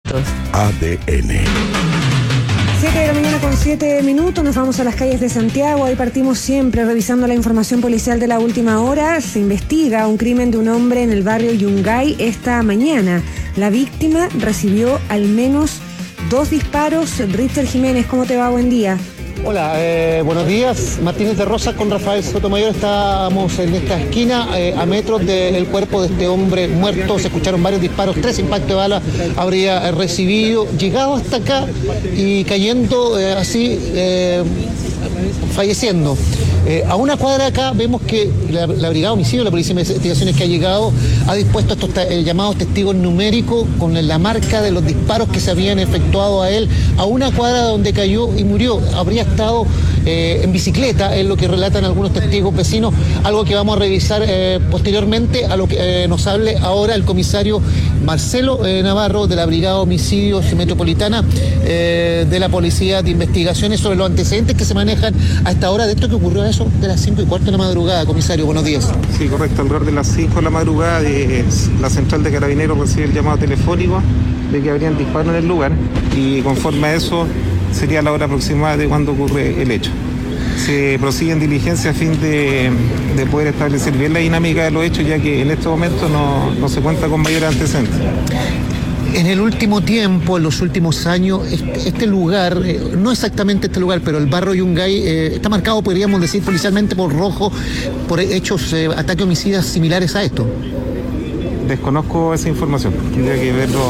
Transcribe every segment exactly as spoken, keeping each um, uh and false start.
A D N. siete de la mañana con siete minutos, nos vamos a las calles de Santiago. Ahí partimos siempre revisando la información policial de la última hora. Se investiga un crimen de un hombre en el barrio Yungay esta mañana. La víctima recibió al menos dos disparos. Richard Jiménez, ¿cómo te va? Buen día. Hola, eh, buenos días. Martínez de Rosa con Rafael Sotomayor. Estábamos en esta esquina, eh, a metros del cuerpo de este hombre muerto. Se escucharon varios disparos, tres impactos de bala habría recibido. Llegado hasta acá y cayendo eh, así, eh, falleciendo. Eh, a una cuadra de acá vemos que la, la Brigada de Homicidio, la Policía de Investigaciones que ha llegado, ha dispuesto estos eh, llamados testigos numéricos con la marca de los disparos que se habían efectuado a él, a una cuadra donde cayó y murió. Habría estado eh, en bicicleta, es lo que relatan algunos testigos vecinos, algo que vamos a revisar eh, posteriormente, a lo que eh, nos hable ahora el comisario Marcelo eh, Navarro de la Brigada de Homicidios Metropolitana eh, de la Policía de Investigaciones, sobre los antecedentes que se manejan a esta hora de esto que ocurrió a eso de las cinco y cuarto de la madrugada. Comisario, buenos días. Sí, correcto, alrededor de las cinco de la madrugada eh, la central de Carabineros recibe el llamado telefónico de que habrían disparos en el lugar y conforme a eso sería la hora aproximada de cuando ocurre el hecho. Se prosigue en diligencia a fin de, de poder establecer bien la dinámica de los hechos, ya que en estos momentos no, no se cuenta con mayores antecedentes. En el último tiempo, en los últimos años, este, este lugar, eh, no exactamente este lugar, pero el barrio Yungay eh, está marcado, podríamos decir, policialmente por rojo, por hechos, eh, ataques homicidas similares a esto. Desconozco esa información, tendría que verlo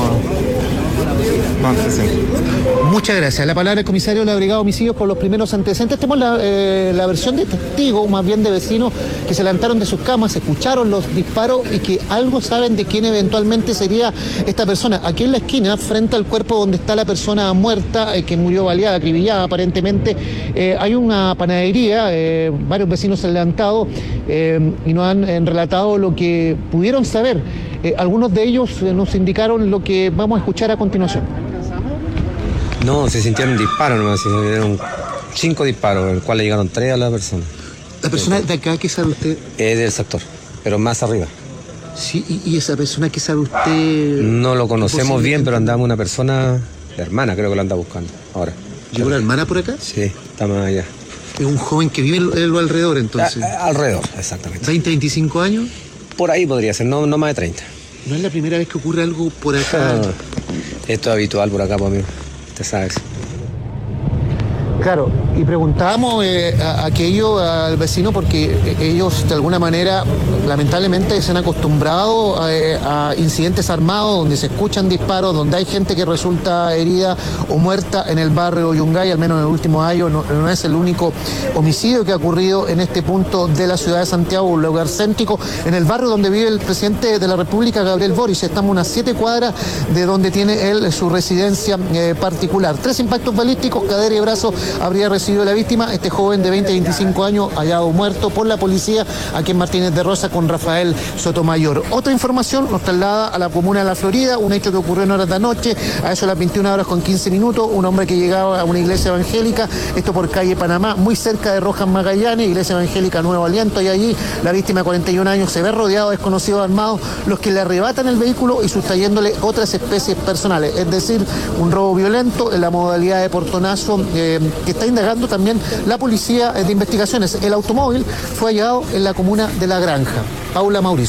los antecedentes. Muchas gracias. La palabra del comisario de la Brigada de Homicidios por los primeros antecedentes. Tenemos la, eh, la versión de testigos, más bien de vecinos, que se levantaron de sus camas, escucharon los disparos y que algo saben de quién eventualmente sería esta persona. Aquí en la esquina, frente al cuerpo donde está la persona muerta, eh, que murió baleada, acribillada aparentemente, eh, hay una panadería. Eh, varios vecinos se han levantado eh, y nos han eh, relatado lo que pudieron saber. Eh, algunos de ellos eh, nos indicaron lo que vamos a escuchar a continuación. No, se sintieron disparos nomás, se dieron cinco disparos, el cual le llegaron tres a la persona. ¿La persona de acá qué sabe usted? Es del sector, pero más arriba. Sí, y, y esa persona qué sabe usted. No lo conocemos bien, pero andamos una persona, la hermana creo que lo anda buscando ahora. ¿Llegó la hermana por acá? Sí, está más allá. Es un joven que vive en lo alrededor entonces. A, alrededor, exactamente. ¿veinte, veinticinco años? Por ahí podría ser, no, no más de treinta. ¿No es la primera vez que ocurre algo por acá? No, esto es habitual por acá, pues, amigo. Usted sabe eso. Claro, y preguntábamos eh, a aquello al vecino porque ellos de alguna manera lamentablemente se han acostumbrado a, a incidentes armados donde se escuchan disparos, donde hay gente que resulta herida o muerta en el barrio Yungay, al menos en el último año. No, no es el único homicidio que ha ocurrido en este punto de la ciudad de Santiago, un lugar céntrico, en el barrio donde vive el presidente de la República, Gabriel Boric. Estamos a unas siete cuadras de donde tiene él su residencia eh, particular. Tres impactos balísticos, cadera y brazo habría recibido la víctima, este joven de veinte a veinticinco años, hallado muerto por la policía aquí en Martínez de Rosa con Rafael Sotomayor. Otra información nos traslada a la comuna de La Florida, un hecho que ocurrió en horas de la noche, a eso de las veintiuna horas con quince minutos, un hombre que llegaba a una iglesia evangélica, esto por calle Panamá, muy cerca de Rojas Magallanes, iglesia evangélica Nuevo Aliento, y allí la víctima de cuarenta y un años se ve rodeado de desconocidos armados, los que le arrebatan el vehículo y sustrayéndole otras especies personales, es decir, un robo violento en la modalidad de portonazo eh, que está indagando también la Policía de Investigaciones. El automóvil fue hallado en la comuna de La Granja. Paula Mauricio.